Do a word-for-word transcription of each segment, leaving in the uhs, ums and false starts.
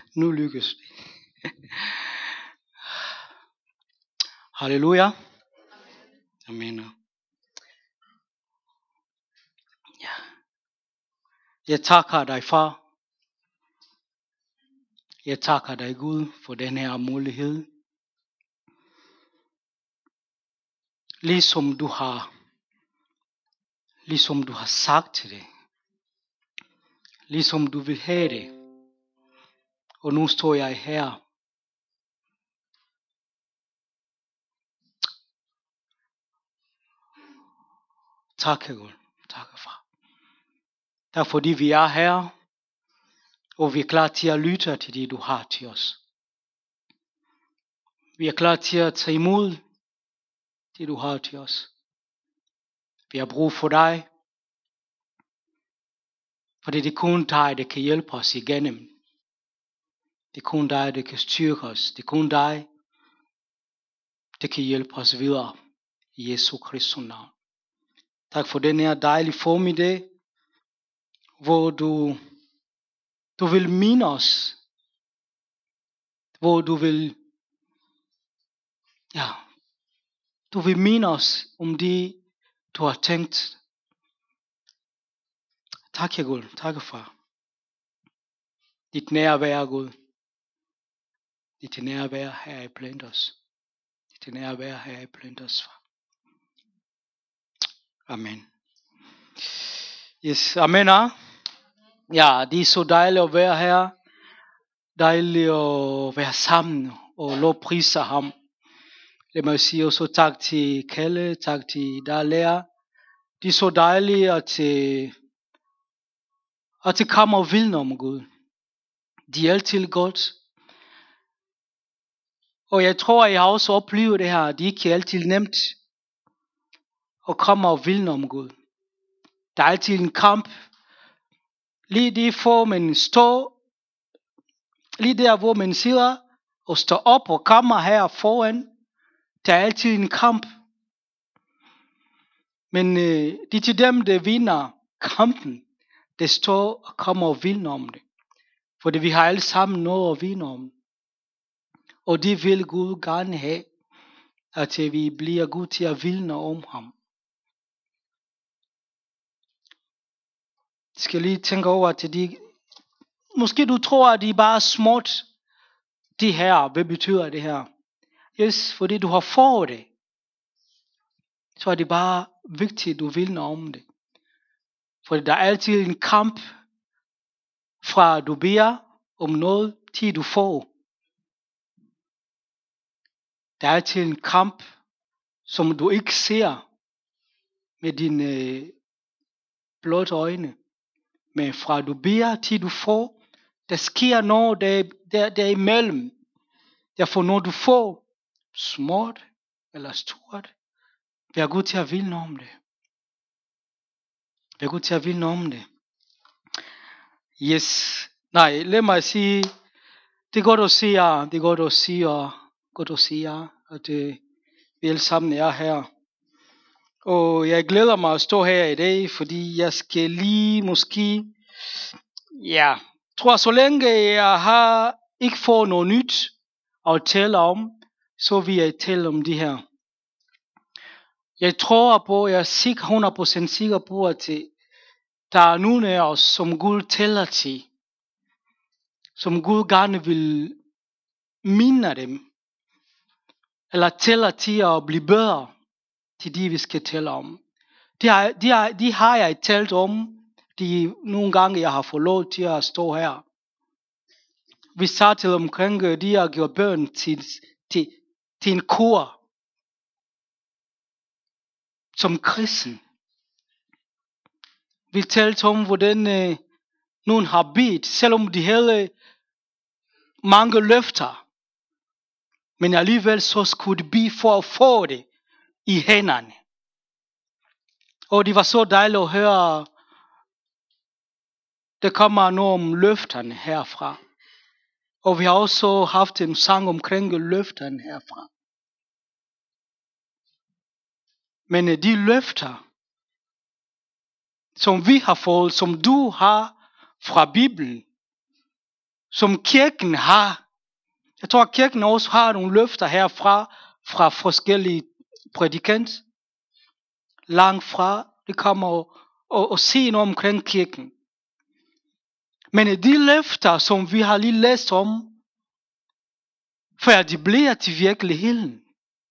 Nu lykkes det. Halleluja. Amen. Ja. Jeg takker dig, far. Jeg takker dig, Gud, for den her mulighed. Ligesom du har, ligesom du har sagt til det. Ligesom du vil have det. Og nu står jeg her. Tak, Gud. Tak, far. Tak fordi vi er her. Og vi er klar til at lytte til det, du har til os. Vi er klar til at tage imod det, du har til os. Vi har brug for dig. Fordi det er kun dig, der kan hjælpe os igennem. Det er kun dig, der kan styrke os. Det er kun dig, der kan hjælpe os videre. I Jesu Kristi navn. Tak for den her dejlige formiddag, hvor du, du vil minde os. Hvor du vil, ja, du vil minde os om det, du har tænkt. Tak, jeg Gud. Tak, far. Dit nærvær, Gud. Dit nærvær her i blandt os. Dit nærvær her i blandt os, far. Amen. Yes, amen. Ja, det er så dejligt at være her. Dejligt at være sammen og lovprise ham. Lad mig sige også tak til Kalle, tak til dig lærer. Det er så dejligt at, at det kommer og vidne om Gud. Det er altid godt. Og jeg tror, jeg har også oplevet det her. Det er ikke altid nemt at komme og vidne om Gud. Der er altid en kamp. Lige det for man står, lige der hvor man sidder og står op og kommer her foran. Der er altid en kamp. Men øh, det er til dem, der vinder kampen, der står og kommer og vidner om det. Fordi vi har alle sammen noget at vidne om. Og det vil Gud gerne have, at vi bliver Gud til at vidne om ham. Jeg skal lige tænke over til de. Måske du tror, at det er bare småt. Det her, hvad betyder det her? Yes, fordi du har fået det. Så er det bare vigtigt, at du vidner om det. For der er altid en kamp, fra du beder om noget, til du får. Der er altid en kamp, som du ikke ser med dine blotte øjne. Men fra du beder til du får, der sker noget der, der, der imellem. Derfor når du får småt eller stort, vær god til at vidne om det. Vær god til at vidne om det. Yes. Nej, lad mig sige, det er godt at sige, det er godt at sige, godt at sige, at uh, vi alle sammen er her. Og jeg glæder mig at stå her i dag, fordi jeg skal lige måske, ja, tror så længe jeg har ikke fået noget nyt at tale om, så vil jeg tale om det her. Jeg tror på, jeg er sikker, hundrede procent sikker på, at der er nogen af os, som Gud tæller til, som Gud gerne vil minde dem, eller tæller til at blive bedre til de, vi skal tale om. De har, de har, de har jeg talt om, de nogle gange, jeg har fået lov til at stå her. Vi startede omkring, de har gjort børn til, til, til en kur, som kristen. Vi talte om, hvordan øh, nogen har bedt, selvom de havde mange løfter. Men alligevel så skulle de bede for at få det i hænderne. Og det var så dejligt at høre, der kommer noget om løfterne herfra. Og vi har også haft en sang omkring løfterne herfra. Men de løfter, som vi har fået, som du har fra Bibelen, som kirken har. Jeg tror, at kirken også har nogle løfter herfra, fra forskellige prædikant. Langt fra, det kommer og, og, og se noget omkring kirken. Men de løfter, som vi har lige læst om, før de bliver til virkeligheden.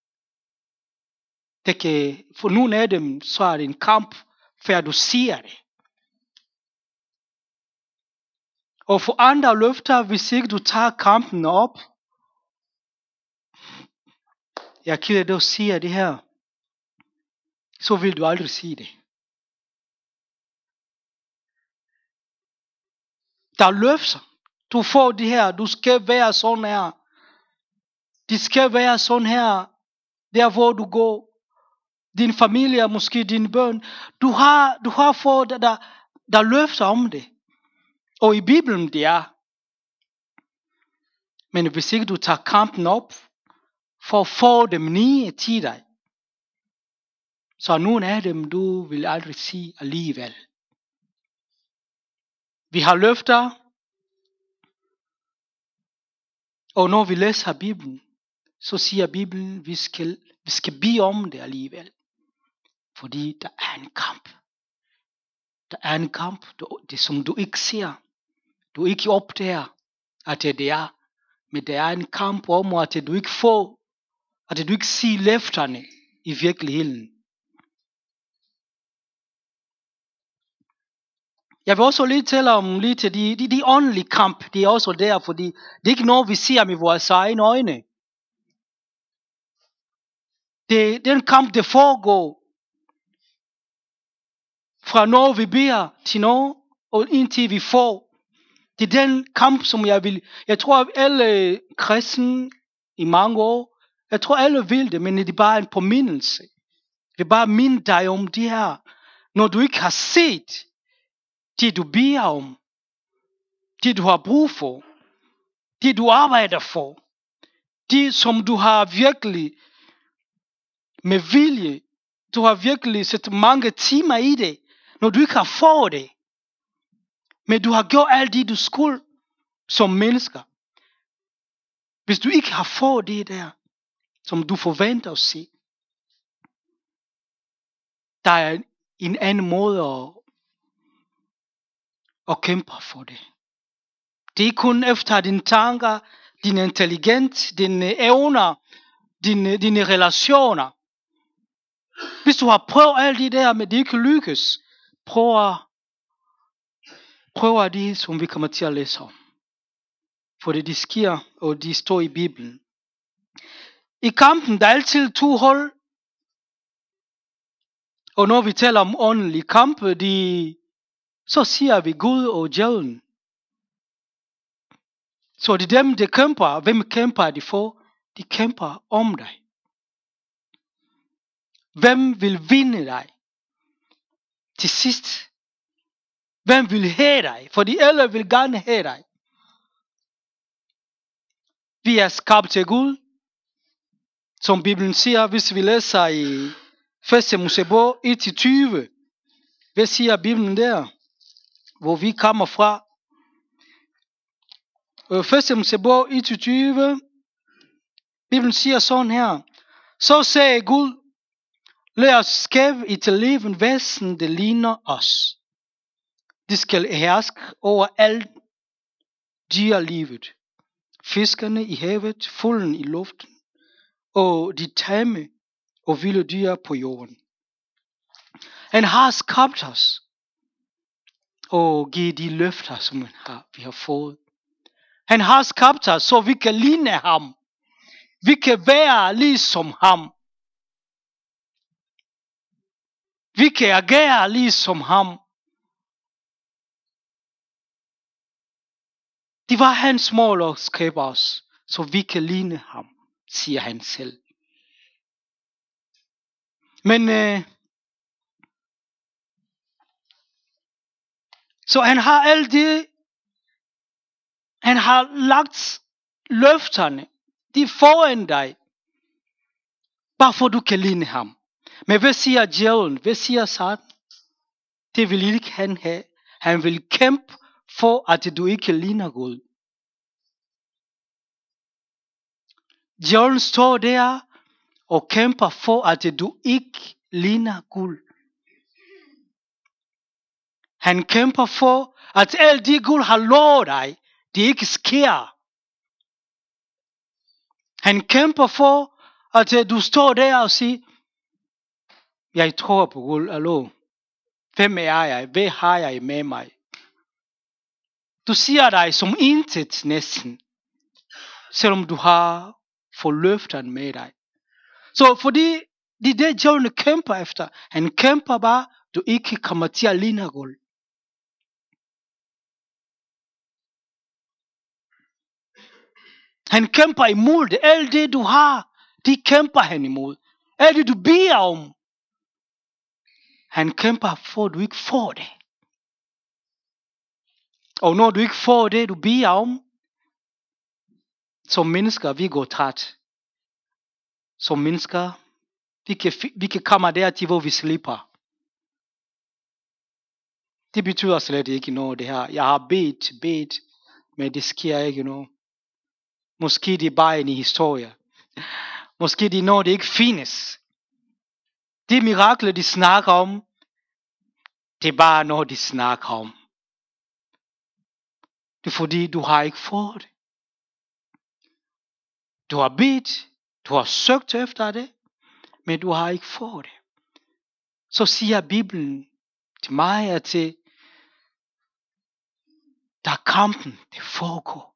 Det kan, for nogle af dem, så er det en kamp, før du siger det. Og for andre løfter, hvis ikke du tager kampen op, jeg kender det at sige det her, så vil du aldrig sige det. Der er løfter. Du får det her, du skal være sådan her. Det skal være sådan her, der hvor du går. Din familie, måske dine børn. Du har, du har fået, der, der løfter om det. Og i Bibelen det er. Men hvis ikke du tager kampen op, for at få dem nye til dig, så nogle af dem, du vil aldrig sige alligevel. Vi har løfter, og når vi læser Bibelen, så siger Bibelen, vi skal, vi skal bede om det alligevel. Fordi der er en kamp. Der er en kamp, det som du ikke ser. Du ikke opdager, at det er. Men der er en kamp om, at du ikke får, at du ikke siger løfterne i virkeligheden. Jeg vil også lige tale om lidt de, de, de åndelige kamp. Det er også der, fordi det er ikke noget, vi ser med vores egne øjne. Det, det er en kamp, der foregår fra når vi beder til noget, og indtil vi får. Det er den kamp, som jeg vil. Jeg tror, at alle kristne i mange år, jeg tror, alle vil det, men det er bare en påmindelse. Det er bare at minde dig om det her. Når du ikke har set det, du beder om, det, du har brug for, det, du arbejder for, det, som du har virkelig med vilje, du har virkelig sat mange timer i det, når du ikke har fået det, men du har gjort alt det, du skulle som mennesker. Hvis du ikke har fået det der, som du forventer at se, der er en anden måde at, at kæmpe for det. Det er kun efter dine tanker, din intelligens, dine evner, dine, dine relationer. Hvis du har prøvet alt det der, men det ikke lykkes, prøv at, prøv at det, som vi kommer til at læse om. For det, det sker, og de står i Bibelen. I kampen, der er altid to hold. Og når vi taler om åndelig kamp, de, så siger vi Gud og djævlen. Så det er dem, der kæmper. Hvem kæmper de for? De kæmper om dig. Hvem vil vinde dig til sidst? Hvem vil have dig? For de alle vil gerne have dig. Vi er skabt til Gud. Som Bibelen siger, hvis vi læser i første Mosebog et til tyve. Hvad siger Bibelen der? Hvor vi kommer fra. første Mosebog et til tyve. Bibelen siger sådan her. Så sagde Gud, lad os skabe et levende væsen, der ligner os. De skal herske over alt dyrelivet. Fiskerne i havet, fuglen i luften, og de tamme og vilde dyr på jorden. Han har skabt os, og givet de løfter, som han har, vi har fået. Han har skabt os, så vi kan ligne ham. Vi kan være ligesom ham. Vi kan agere ligesom ham. Det var hans mål at skabe os, så vi kan ligne ham, siger han selv. Men øh, så han har alt det, han har lagt løfterne, de foran dig, bare for du kan ligne ham. Men hvad siger djævlen? Hvad siger Satan? Det vil ikke han have. Han vil kæmpe for, at du ikke ligner Gud. Djævlen står der og kæmper for, at du ikke ligner guld. Han kæmper for, at alt det Gud har lovet dig, det ikke sker. Han kæmper for, at du står der og siger, jeg tror på Gud, allo. Hvem er jeg? Hvad har jeg med mig? Du siger dig som intet næsten, selvom du har forløfteren med dig. Så fordi det er det, djævlen kæmper efter. Han kæmper bare, du ikke kommer til at ligne guld. Han kæmper imod det. Alt det du har, det kæmper han imod. Alt det du beder om, han kæmper for, at du ikke får det. Og når du ikke får det, du beder om, som mennesker, vi går træt. Som mennesker, vi kan, vi kan komme dertil, hvor vi slipper. Det betyder slet ikke noget, det her. Jeg har bedt, bedt, men det sker ikke noget. Måske det er bare en historie. Måske det er noget, det ikke findes. De mirakler, de snakker om, det er bare noget, de snakker om. Det er fordi, du har ikke fået det. Du har bedt, du har søgt efter det, men du har ikke fået det. Så siger Bibelen til mig, at det, der er kampen, det foregår.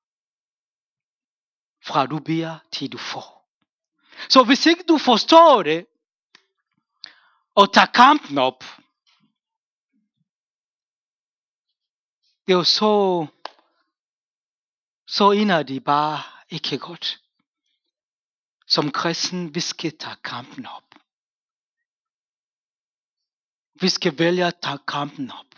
Fra du beder til du får. Så hvis ikke du forstår det, og tager kampen op, det er jo så, så ender det bare ikke godt. Som kristen, vi skal tage kampen op. Vi skal vælge at tage kampen op.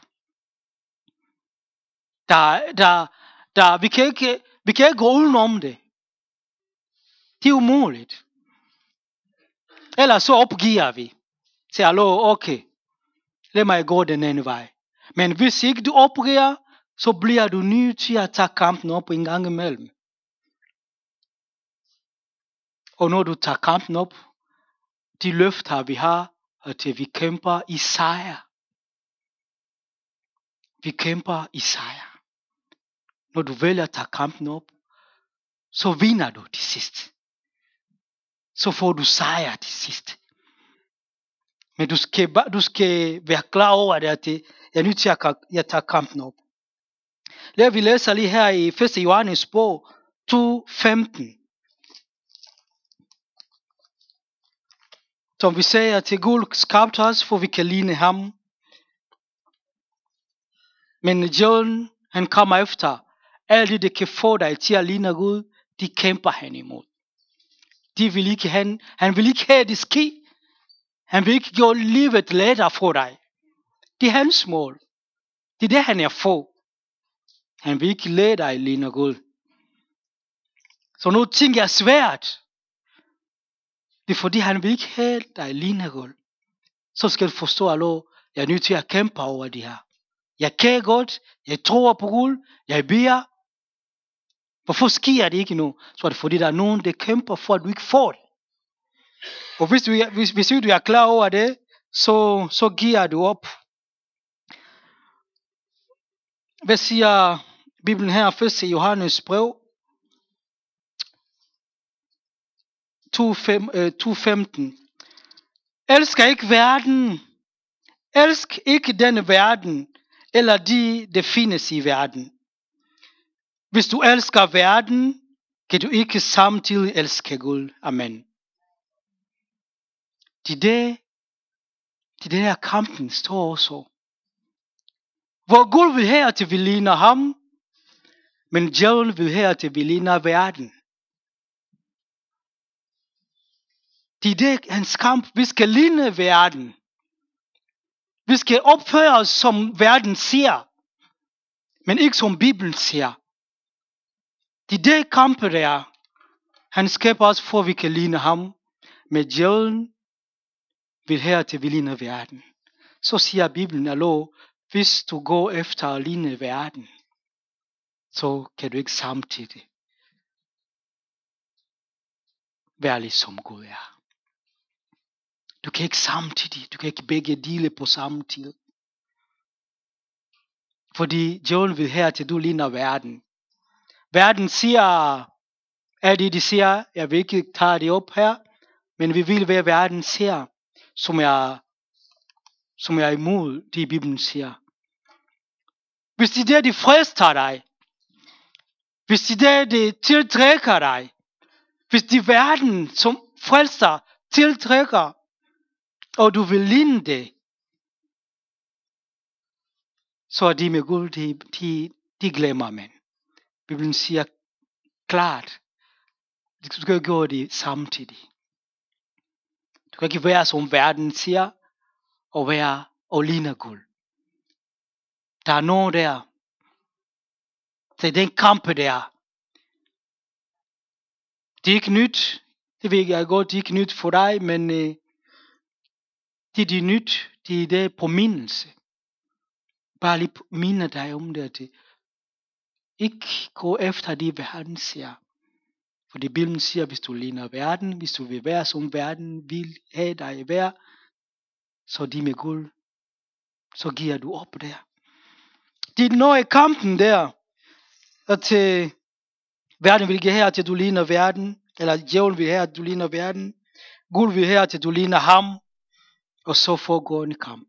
Der, der, der, vi, kan ikke, vi kan ikke gå udenom det. Det er umuligt. Ellers så opgiver vi. Så hallo, okay. Lad mig gå den anden vej. Men hvis ikke du opgiver, så bliver du nødt til at tage kampen op en gang imellem. Og når du tager kampen op, de løfter vi har, at vi kæmper i sejr. Vi kæmper i sejr. Når du vælger at tage kampen op, så vinder du til sidst. Så får du sejr til sidst. Men du skal, du skal være klar over, at jeg er nødt til at tage kampen op. Lad vi læser lige her i første Johannes bog to femten. Som vi siger, at Gud skabte os, for vi kan ligne ham. Men djævlen, han kommer efter. Alt det, det kan få dig til at ligne Gud, de kæmper han imod. De vil ikke, han, han vil ikke have det ske. Han vil ikke gøre livet lettere for dig. Det er hans mål. Det er det, han er for. Han vil ikke lade dig ligne Gud. Så når ting er svært, det er fordi, han vil ikke have dig ligne Gud. Så skal du forstå, at jeg er nødt til at kæmpe over det her. Jeg kan godt, jeg tror på Gud, jeg beder. Hvorfor sker det ikke nu? Så er det fordi, der er nogen, der kæmper for, at du ikke får det. Og hvis du, hvis, hvis du er klar over det, så, så giver du op. Hvad siger Bibelen her først i Johannes brev? to femten. Elsk ikke verden. Elsk ikke denne verden, eller de, der findes i verden. Hvis du elsker verden, kan du ikke samtidig elske Gud. Amen. Det er det, det der kampen står også. Hvor Gud vil have, at vi ligner ham, men djævlen vil have, at vi ligner verden. Det er det, hans kamp. Vi skal ligne verden. Vi skal opføre os, som verden siger, men ikke som Bibelen siger. Det er det kampen der. Han skaber os, for vi kan ligne ham, men djævlen vil have, at vi ligner verden. Så siger Bibelen, allo, hvis du går efter at ligne verden, så kan du ikke samtidig være ligesom Gud er. Du kan ikke samtidig, du kan ikke begge dele på samme tid. Fordi djævlen vil her til, du ligner verden. Verden siger, alt det de siger, jeg vil ikke tage det op her, men vi vil være verden siger, som jeg, som jeg er imod, det Bibelen siger. Hvis det er, de frister dig, hvis det er, de tiltrækker dig, hvis det er verden, som frelser, tiltrækker, og du vil ligne det, så er de med Gud, de, de, de glemmer man. Bibelen siger klart, du skal ikke gøre det samtidig. Du kan ikke være som verden siger, og være og ligne Gud. Der er noget der. Det er den kamp der. Det er ikke nyt. Det ved jeg godt, det er ikke nyt for dig, men øh, det er det nyt. Det er det påmindelse. Bare lige minde dig om det. At ikke gå efter det, verden siger. Fordi Bibelen siger, hvis du ligner verden, hvis du vil være som verden vil have dig at være, så de med Gud, så giver du op der. Det er noget i kampen der, at øh, verden vil give her til, du ligner verden, eller djævlen vil her, at du ligner verden, Gud vil her til, du ligner ham, og så foregår en kamp.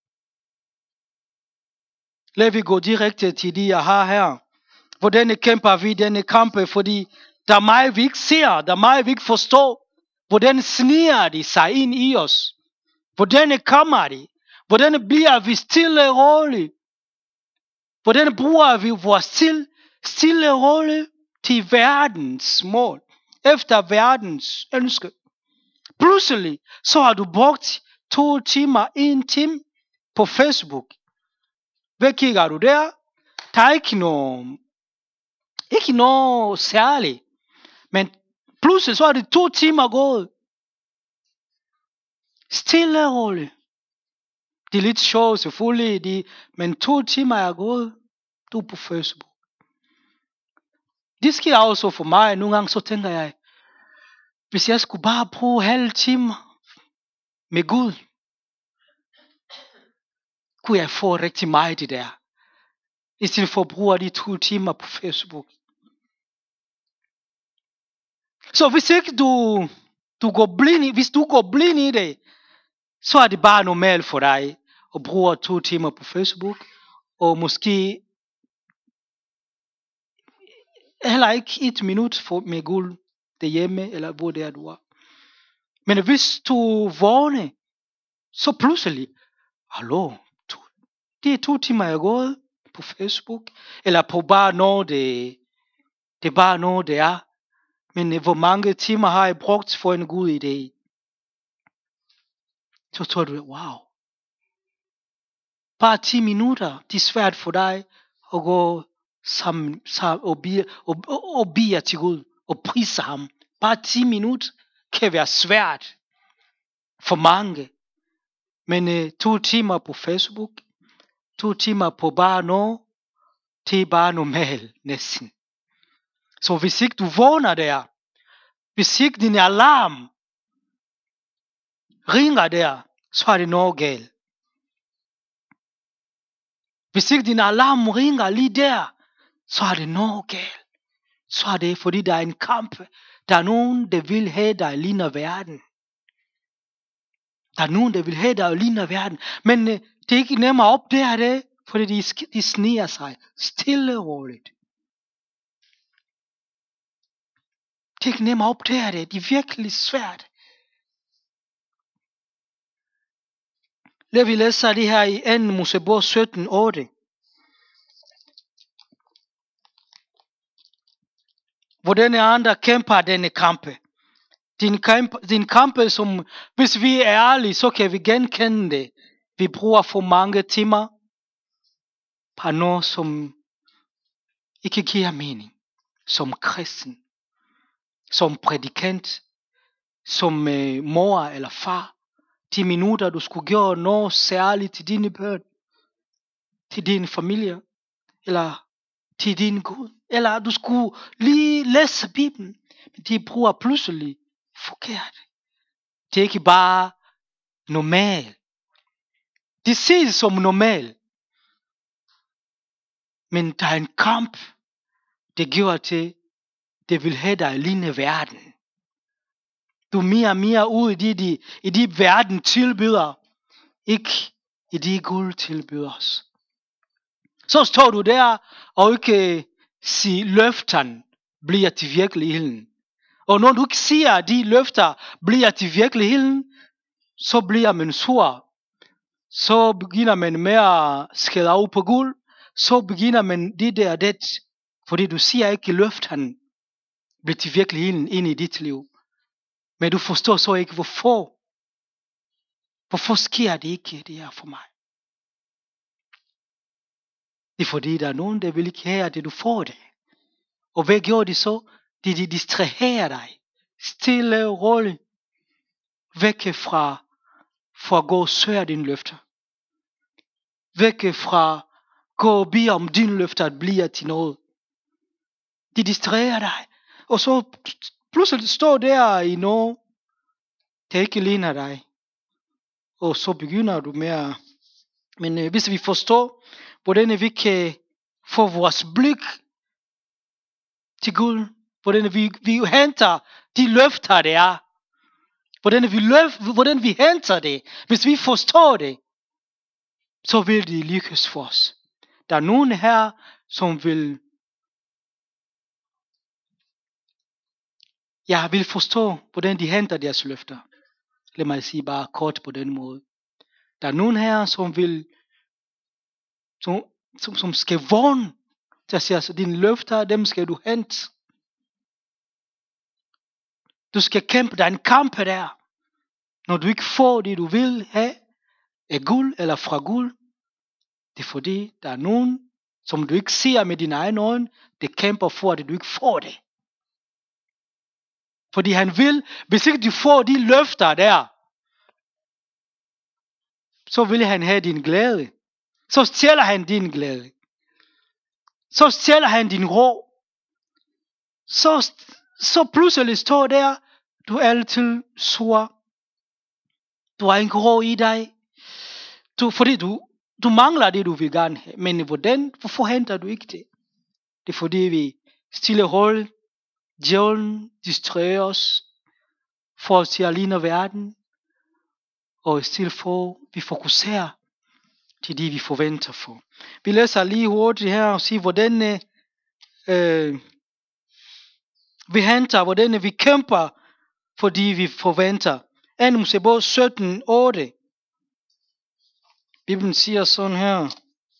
Lad vi gå direkte til de, jeg har her. Hvordan kæmper vi denne kamp, fordi der er meget, vi ikke ser, der er meget, vi ikke forstår. Hvordan sniger de sig ind i os? Hvordan kommer de? Hvordan bliver vi stille og roligt? Hvordan bruger vi vores stille, stille og roligt til verdens mål? Efter verdens ønske. Pludselig, så har du brugt to timer, en time på Facebook. Hvad kigger du der? Der er ikke noget, ikke noget særligt. Men pludselig så er det to timer gået. Stille og roligt. Det er lidt sjovt selvfølgelig, de, men to timer er gået. Du er på Facebook. Det sker også for mig. Nogle gange så tænker jeg, hvis jeg skulle bare bruge halv time med Gud, kunne jeg få rigtig meget det der. I stedet for at bruge de to timer på Facebook. Så hvis ikke du, du går blind i, hvis du går blind i det, så er det bare normalt for dig at bruge to timer på Facebook, og måske heller ikke et minut for med Gud derhjemme, eller hvor det er du er. Men hvis du vågner, så pludselig, hallo, to, det er to timer jeg er gået på Facebook, eller på bare noget, det, det er bare noget, det er. Men hvor mange timer har jeg brugt for en god idé? Så tror du, wow. Bare ti minutter, det er svært for dig at gå sammen, sammen og, bede, og, og, og bede til Gud og prise ham. Bare ti minutter kan være svært for mange. Men uh, to timer på Facebook, to timer på bare noget, det er bare normalt næsten. Så hvis ikke du vågner der, hvis ikke din alarm ringer der, så er det noget galt. Hvis ikke din alarm ringer lige der, så er det noget galt. Så er det fordi der er en kamp. Der er nogen, der vil have dig ligner verden. Der er nogen, der vil have dig ligner verden. Men uh, det er ikke nemmere op der, det, fordi de, de sniger sig stille og roligt. Det er ikke nemmere op der, det. Det er virkelig svært. Lad vi læse det her i anden Mosebog sytten otte. Hvordan er andre kæmper denne kampe? Din kamp, din kampe, som hvis vi er ærlige, så kan vi genkende det. Vi bruger for mange timer på noget, som ikke giver mening. Som kristen, som prædikant, som øh, mor eller far. De minutter, du skulle gøre noget særligt til dine børn, til din familie, eller til din Gud, eller du skulle lige læse Bibelen, men de bruger pludselig forkert. Det er ikke bare normalt. Det ses som normalt. Men der er en kamp, det gør til, det vil have dig lignende verden. Du er mere og mere ude i de, de, i de verden tilbyder, ikke i de Gud tilbyder os. Så står du der og ikke siger, løfterne bliver til virkeligheden. Og når du ikke siger, at de løfter bliver til virkeligheden, så bliver man sur. Så begynder man med at skælde af på Gud. Så begynder man det der det. Fordi du siger ikke, at løfterne bliver til virkeligheden ind i dit liv. Men du forstår så ikke, hvorfor. Hvorfor sker det ikke, det her for mig? Det er fordi, der er nogen, der vil ikke have, at du får det. Og hvad gjorde de så? De, de distraherer dig. Stille og roligt. Væk fra, fra at gå og søge dine løfter. Væk fra gå og bede om dine løfter at blive til noget. De distraherer dig. Og så pludselig står der i noget, der ikke ligner dig. Og så begynder du med at... Men øh, hvis vi forstår, hvordan vi kan få vores blik til Gud, hvordan vi, vi henter de løfter, der er, hvordan vi, løf, hvordan vi henter det, hvis vi forstår det, så vil det lykkes for os. Der er nogen her, som vil, jeg vil forstå, hvordan de henter deres løfter. Lad mig sige bare kort på den måde. Der er nogen her, som vil, som, som, som skal vågne, til at sige, altså, dine løfter, dem skal du hente. Du skal kæmpe, der er en kamp der. Når du ikke får det, du vil have, af guld eller fra guld, det er fordi, der er nogen, som du ikke ser med dine egne øjne, det kæmper for, at du ikke får det. Fordi han vil, hvis ikke du får de løfter der, så vil han have din glæde. Så stjæler han din glæde. Så stjæler han din ro. Så, så pludselig står der, du er altid sur. Du har en ro i dig. Du, fordi du, du mangler det, du vil gerne have. Men hvordan, hvorfor henter du ikke det? Det er fordi vi stille hold, djævlen distraherer os, for os til at ligne verden, og i stedet for, vi fokuserer til det, vi forventer for. Vi læser lige hurtigt her og siger, hvordan øh, vi henter, hvordan vi kæmper, fordi vi forventer. anden Mosebog sytten otte. Bibelen siger sådan her.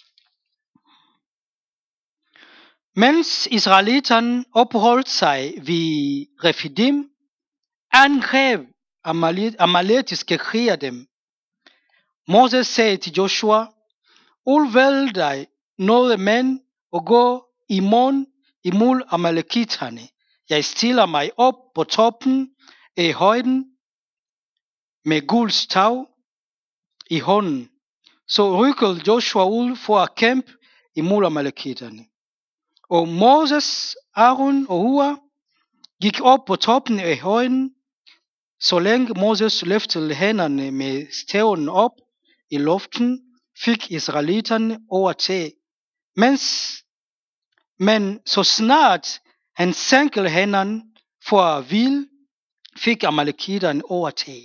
Mens israelitterne opholdt sig ved Refidim, angreb amaletiske kriger dem. Moses sagde til Joshua, udvælg dig noget mænd og gå i morgen imod amalekitterne. Jeg stiller mig op på toppen af højden med Guds stav i hånden. Så rykkede Joshua ud for at kæmpe imod amalekitterne. Og Moses, Aaron og Hur gik op på toppen af højden. Så længe Moses løftede hænderne med staven op i luften, fik israelitterne overtag. Mens, men så snart han sænkede hænderne for at hvile, fik amalekitterne overtag.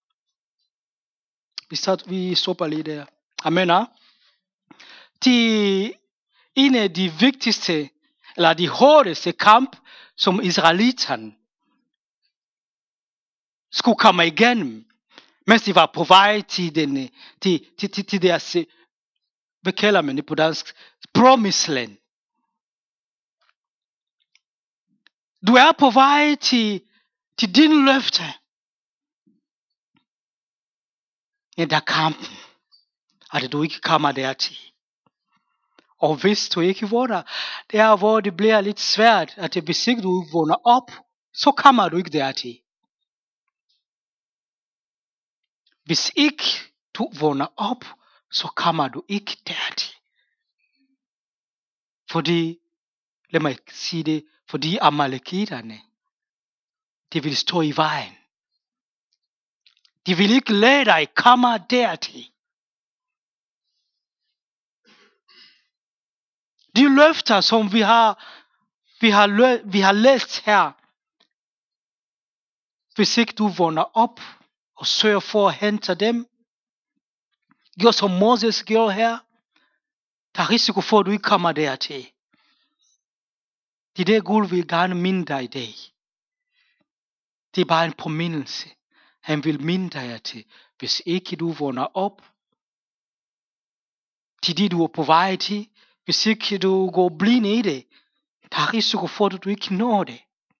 Vi, start, vi stopper lige der. Amen. De, en af de vigtigste, eller de hårdeste kamp, som israelitterne skulle komme igennem, mens de var på vej til, den, til, til, til, til deres, hvad kalder man det på dansk, promised land. Du er på vej til, til din løfte. Men der er kampen, at du ikke kommer dertil. Og hvis du ikke vågner, det er hvor det bliver lidt svært, at hvis ikke du vågner op, så kommer du ikke dertil. Hvis ikke du vågner op, så kommer du ikke dertil. Fordi, lad mig sige det, fordi amalekitterne, det vil stå i vejen. De vil ikke lade dig komme dertil. De løfter, som vi har, vi har, lø- vi har læst her, hvis ikke du vågner op og sørger for at hente dem, gør som Moses gjorde her, der er risiko for, at du ikke kommer dertil. Det der Gud vil gerne minde dig i dag. Det er bare en påmindelse. Han vil minde dig til, hvis ikke du vågner op til det, du er på vej til, hvis ikke du går blind i det, der er risiko for, at du ikke når det.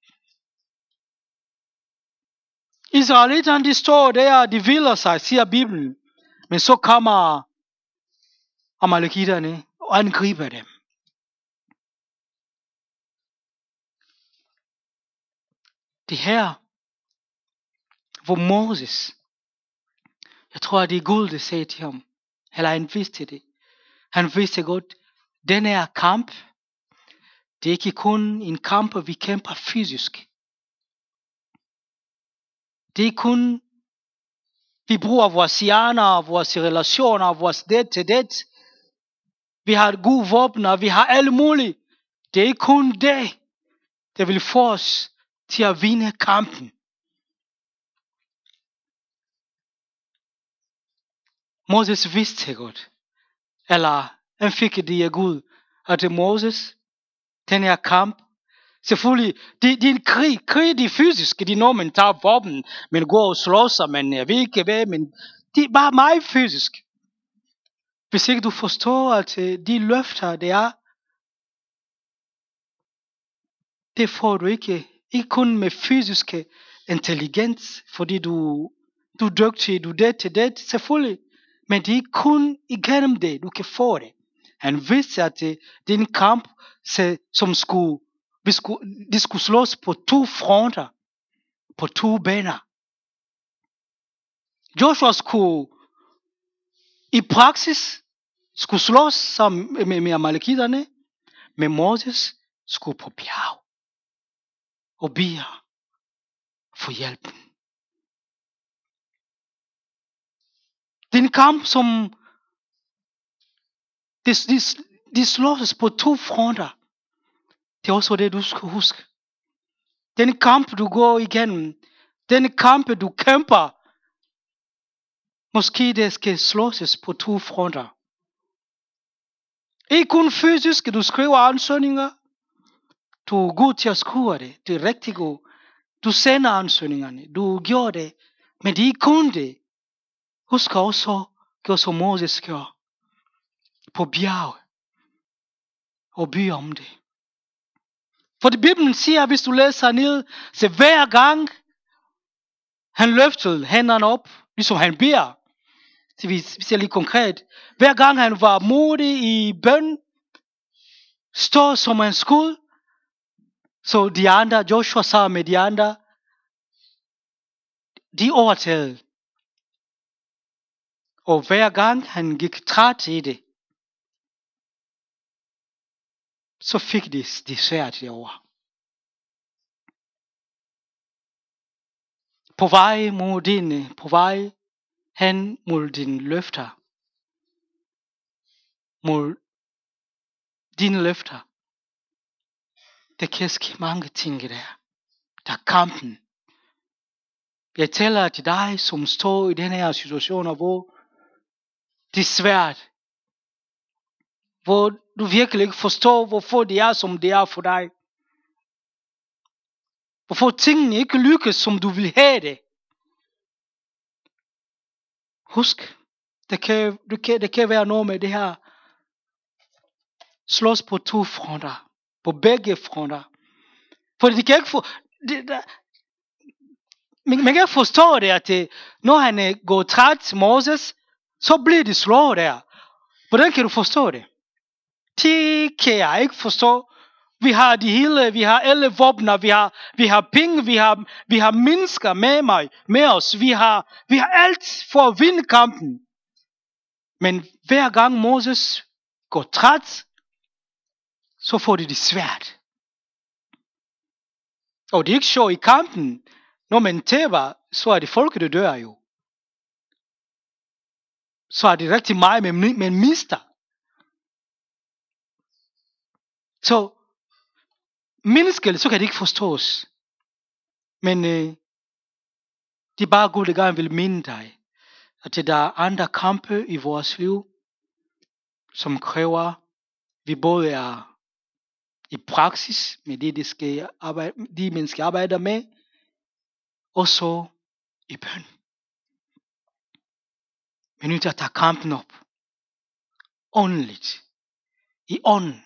Israelitterne, de står der, de hviler sig, siger Bibelen. Men så kommer amalekitterne og angriber dem. Det her, hvor Moses, jeg tror, det er Gud, der sagde til ham, eller han vidste det. Han vidste godt, den her kamp, det er ikke kun en kamp, vi kæmper fysisk. Det er kun, vi bruger vores hjerner, vores relationer, vores det til det. Vi har gode våbner, vi har alle mulige. Det er ikke kun det, der vil få os til at vinde kampen. Moses vidste godt, eller han fik det af Gud, at Moses, den her kamp, selvfølgelig, det, det er en krig, krig det er fysisk, det er når man tager våben, man går og slår sig, men jeg ved ikke hvad, men det er bare meget fysisk. Hvis ikke du forstår, at de løfter, det er, det får du ikke, ikke kun med fysiske intelligens, fordi du, du er dygtig, du er det til det, selvfølgelig, men det er ikke kun igennem det, du kan få det. Han vidste, at det, det er en kamp, som skulle, vi skulle, de skulle slås på to fronter, på to baner. Joshua skulle i praksis skulle slås sammen med, med amalekitterne, men Moses skulle på bjerg og bede for hjælpen. Det er en kamp, som de, de, de slås på to fronter. Det er også det, du skal huske. Den kamp, du går igennem, den kamp, du kæmper, måske det skal slås på to fronter. Ikke kun fysisk, du skriver ansøgninger. Du er god til at skrive det. Det er rigtig god. Du sender ansøgningerne. Du gjorde det. Men det er ikke kun det. Husk også, gjorde som Moses gjorde. På bjerget. Og bede om det. For det Bibelen siger, hvis du læser ned, så hver gang han løftede hænderne op, ligesom han beder, så vi ser lidt konkret, hver gang han var modig i bøn, stod som en skud, så de andre, Joshua sammen med de andre, de overtagede. Og hver gang han gik træt i det, så fik de, de svært derovre. På vej mod dine, på vej hen mod dine løfter, mod dine løfter, der kan ske mange ting der. Der er kampen. Jeg taler til dig, som står i den her situation, hvor det er svært. Hvor du virkelig ikke forstår, hvorfor det er, som det er for dig. Hvorfor tingene ikke lykkes, som du vil have det. Husk, det kan, det kan, det kan være noget med det her. Slås på to fronter. På begge fronter. For det kan ikke få... Det, der, man, man kan ikke forstå det, at det, når han går træt, Moses, så bliver det slået der. Hvordan kan du forstå det? Det kan jeg ikke forstå. Vi har de hele, vi har alle våbner, vi har, vi har penge, vi har, vi har mennesker med mig, med os. Vi har, vi har alt for at vinde kampen. Men hver gang Moses går træt, så får de det svært. Og det er ikke sjovt i kampen. Når man taber, så er det folket, der dør jo. så er det rigtig meget, men man mister. Så menneskeligt, så kan det ikke forstås. Men øh, det er bare Gud, der gerne vil minde dig, at der er andre kampe i vores liv, som kræver, vi både er i praksis med det, de, skal arbejde, de mennesker arbejder med, og så i bøn. Vi er nødt til at tage kampen op. Åndeligt. I ånden.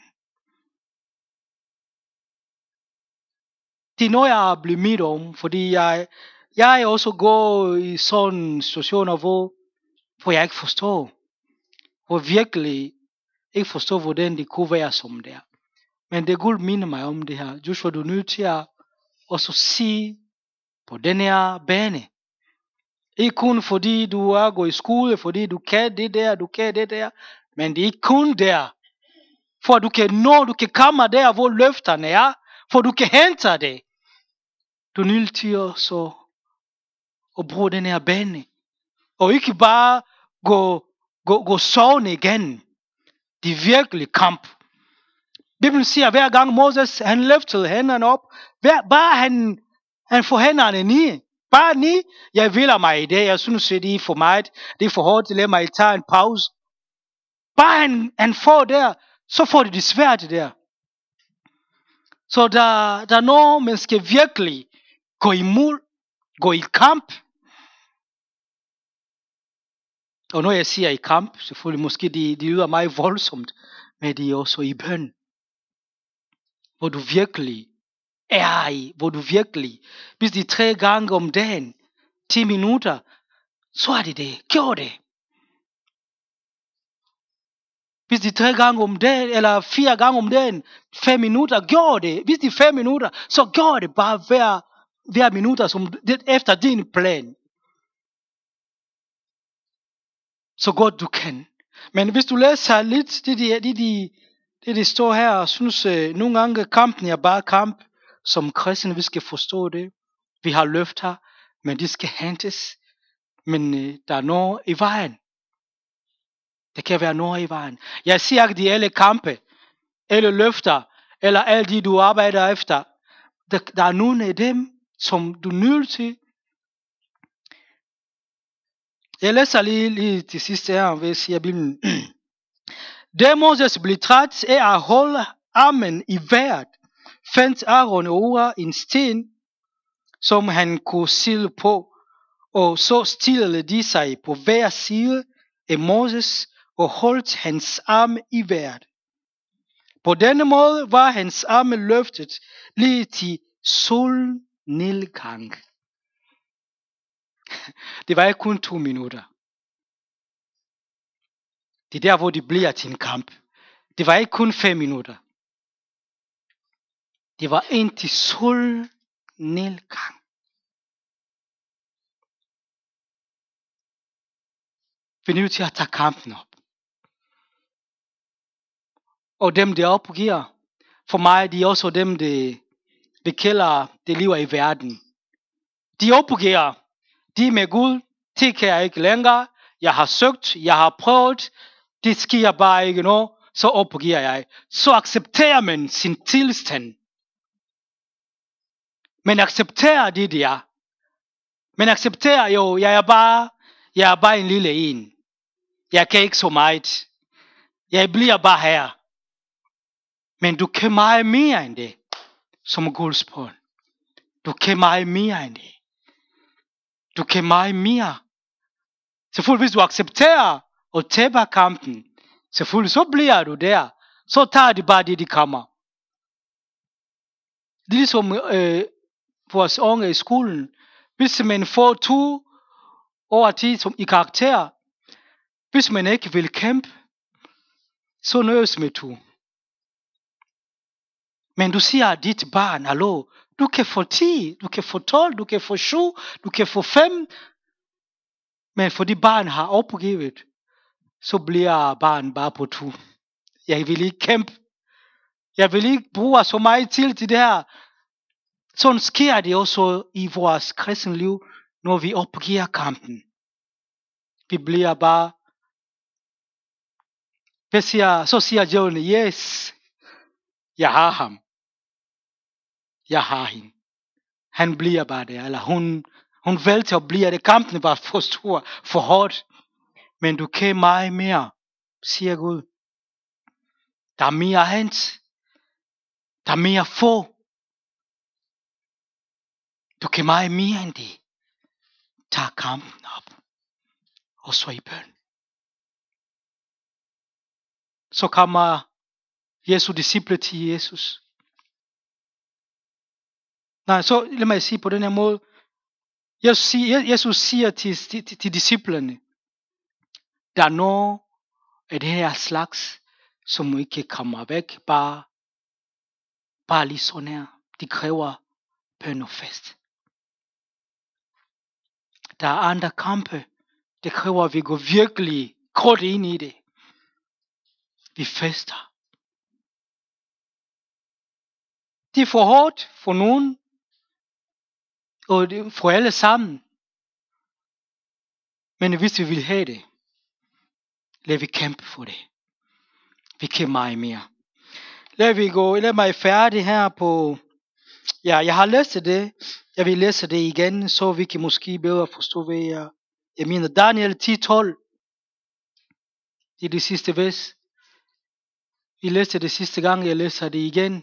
Det er noget, jeg er blevet midt om, fordi jeg, jeg også går i sådan situationer, hvor, hvor jeg ikke forstår. Hvor virkelig ikke forstår, hvordan det kunne være som det er. Men det Gud minder mig om det her. Just for du er nødt til at også sige på den her bane. Ikke kun fordi du er gået i skole, fordi du kan det der, du kan det der. Men det er ikke kun der. For du kan nå, du kan komme der, hvor løfterne er. For du kan hente det. Du er nødt til også at bruge den her bane. Og ikke bare gå, gå, gå sovende igen. Det er virkelig kamp. Bibelen siger, at hver gang Moses han løftede hænderne op, hver, bare han, han får hænderne ned. Bare ni, jeg vil mig i det. Jeg synes, det er for meget. Det er for hårdt. Lad mig tage en pause. Bare han, han får der, så får det det svært der. Så der, der er noget, man skal virkelig gå imod, gå i kamp. Og når jeg siger i kamp, selvfølgelig måske det, det lyder meget voldsomt, men det er også i bøn. Hvor du virkelig er i, hvor du virkelig, hvis det er tre gange om dagen, ti minutter, så er det det. Gjør det. Hvis det er tre gange om dagen, eller fire gange om dagen, fem minutter, gør det. Hvis det er fem minutter, så gør det bare hver, hver minutter, som efter din plan. Så godt du kan. Men hvis du læser lidt, det de, det, de, det de står her, og synes, øh, nogle gange kampen er bare kamp, som kristne, vi skal forstå det. Vi har løfter, men de skal hentes. Men øh, der er noget i vejen. Det kan være noget i vejen. Jeg siger ikke, de alle kampe, alle løfter, eller alle de, du arbejder efter. Der, der er nogle af dem, som du er nødt til. Jeg læser lige, lige til sidste her, ved at sige Bibelen. Da Moses blev træt af at holde armen i vejret, fandt Aaron over en sten, som han kunne sile på, og så stillede de sig på hver side af Moses og holdt hans arm i vejret. På denne måde var hans arme løftet lige til solnedgang. Det var ikke kun to minutter. Det er der, hvor det bliver til en kamp. Det var ikke kun fem minutter. Det var indtil solnedgang. Vi er nødt til at tage kampen op. Og dem, der opgiver, for mig, de er også dem, der vi kalder, det lever i verden. De opgiver, de med Gud, det kan jeg ikke længere. Jeg har søgt, jeg har prøvet, det sker bare ikke noget, så opgiver jeg. Så accepterer man sin tilstand. Men accepterer det der. Men accepterer jo, jeg er bare, jeg er bare en lille en. Jeg kan ikke så meget. Jeg bliver bare her. Men du kan meget mere end det, som Guds barn. Du kan meget mere end det. Du kan meget mere. Selvfølgelig, hvis du accepterer og taber kampen, selvfølgelig, så bliver du der. Så tager de bare det, de kommer. Det er ligesom øh, vores unge i skolen. Hvis man får to over tid som i karakter, hvis man ikke vil kæmpe, så nøjes med to. Men du siger at dit barn, hallo, du kan få ti, du kan få tolv, du kan få syv, du kan få fem. Men fordi barn har opgivet, så bliver barn bare på to. Jeg vil ikke kæmpe. Jeg vil ikke bruge så meget til til det her. Sådan sker det også i vores kristne liv, når vi opgiver kampen. Vi bliver bare Hvad siger, så siger djævlen, yes, jeg har ham. Jeg har hende. Han bliver bare der, eller hun, hun valgte at blive det. Kampen var for stor, for hårdt. Men du kan meget mere, siger Gud. Der er mere hent. Der er mere få. Du kan meget mere end det. Tag kampen op. Og så i bøn. Så kommer Jesu disciple til Jesus. Nej, så lad mig sige på den her måde. Jesus siger, Jesus siger til, til, til disciplerne, der er noget af det her slags, som ikke kommer væk, bare, bare lige sådan her. De kræver bøn og fast. Der er andre kampe, det kræver, at vi går virkelig kort ind i det. Vi fester. Det er for hårdt for nogen, og det er for alle sammen. Men hvis vi vil have det, lad vi kæmpe for det. Vi kan meget mere. Lad vi gå, lad mig færdig her på, ja, jeg har læst det. Jeg vil læse det igen, så vi kan måske bedre forstå, hvad jeg, jeg mener. Daniel ti tolv. Det er det sidste vers. Vi læste det sidste gang, jeg læser det igen.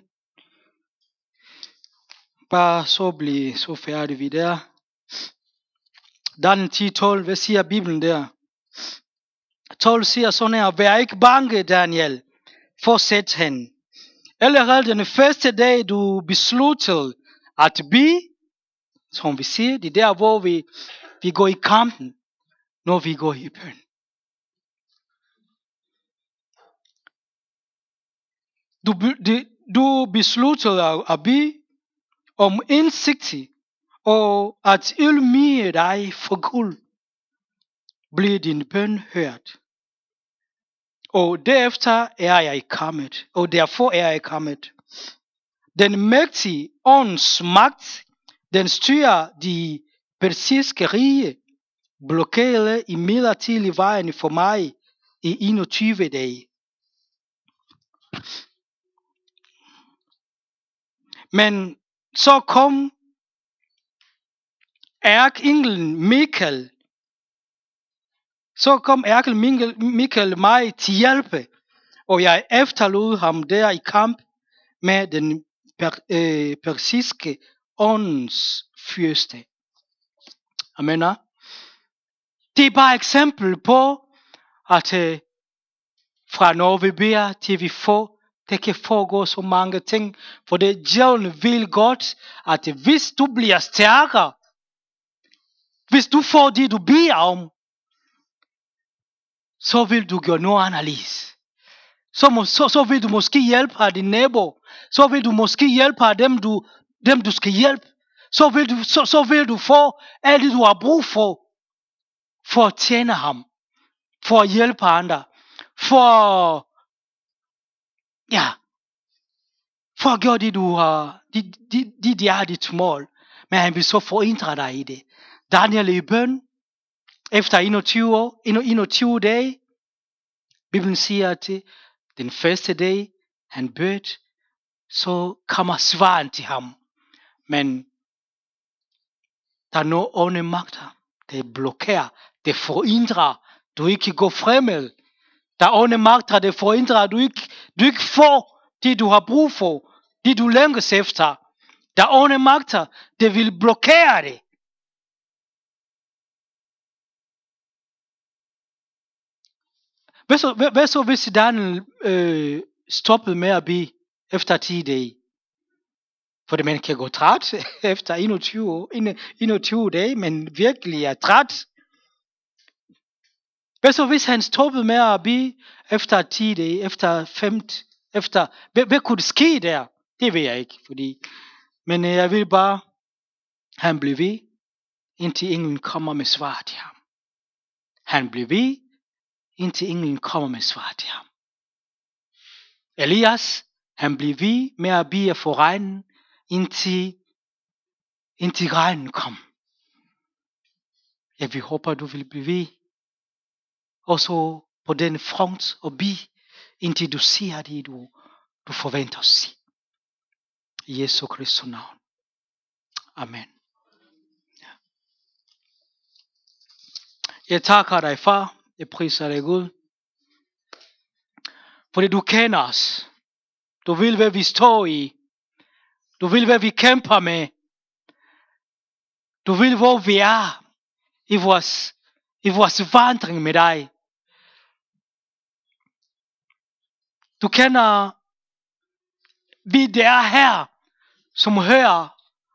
Bare så blive så færdig vi der. Daniel ti tolv, hvad siger Bibelen der? tolv siger sådan her, vær ikke bange, Daniel, fortsæt han. Allerede den første dag, du besluttede at blive, som vi siger, det er der, hvor vi, vi går i kampen, når vi går i bøn. Du, du, du besluttede at blive om indsigt og at ydmyge dig for Gud, bliver din bøn hørt. Og derefter er jeg kommet, og derfor er jeg kommet. Den mægtige ånds magt, den styrer de persiske rige, blokerede imidlertid vejen for mig i enogtyve dage. Men så kom ærkeenglen Mikael, så kom ærkeenglen Mikael mig til hjælpe, og jeg efterlod ham der i kamp med den per, øh, persiske åndens fyrste. Amen. Det er bare et eksempel på, at øh, fra når vi beder til vi får, det kan foregå så mange ting, for det djævlen vil godt, at hvis du bliver stærkere, hvis du får det du beder om, så vil du gøre noget anderledes. Så, må, så, så vil du måske hjælpe din nabo, så vil du måske hjælpe dem du, dem du skal hjælpe, så vil, du, så, så vil du få alt det du har brug for, for at tjene ham, for at hjælpe andre, for, ja, for at gøre det du har, det de, de, de er dit mål, men han vil så forindre dig i det. Daniel i bøn, efter enogtyve år, enogtyve dage, Bibelen siger til den første dag, han bød, så kommer svaren til ham. Men der er nogle onde magter, det blokerer, det forhindrer, du ikke går fremad. Der er onde magter, det forhindrer, du ikke, du ikke får det du har brug for, det du længes efter. Der er onde magter, det vil blokere det. Hvad så, hvad, hvad så hvis Daniel øh, stoppede med at bede efter ti dage? For man kan gå træt efter enogtyve, enogtyve dage, men virkelig er træt. Hvad så hvis han stoppede med at bede efter ti dage, efter fem, efter, hvad, hvad kunne det ske der? Det ved jeg ikke, fordi, men jeg vil bare, han blev ved, indtil englen kommer med svar til ham. Han blev ved, indtil englen kommer med svar til ham. Elias, han blev ved med at bede for regnen, indtil, indtil regnen kom. Ja, vi håber, du vil blive ved, også på den front og bede, indtil du siger det, du, du forventer at sige. I Jesu Kristi navn. Amen. Jeg takker dig, far. Jeg priser dig, Gud. Fordi du kender os. Du vil, hvad vi står i. Du vil, hvad vi kæmper med. Du vil, hvor vi er i vores, i vores vandring med dig. Du kender vi der her, som hører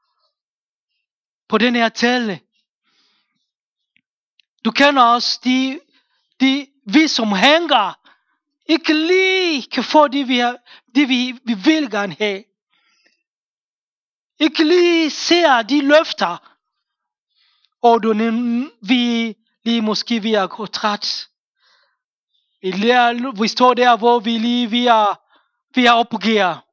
på den her tale. Du kender os, de, de, vi som hænger, ikke lige kan få det, vi, har, det vi, vi vil gerne have. Ikke lige ser de løfter, og du, vi lige måske vi er gået træt. Vi står der, hvor vi lige vi er, vi er opgivet.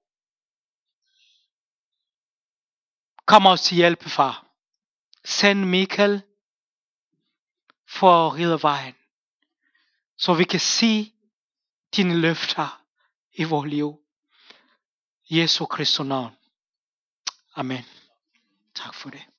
Kom os til hjælp, far. Send Michael for at ride vejen, så vi kan se dine løfter i vores liv. Jesu Kristi navn. Amen. Tak for det.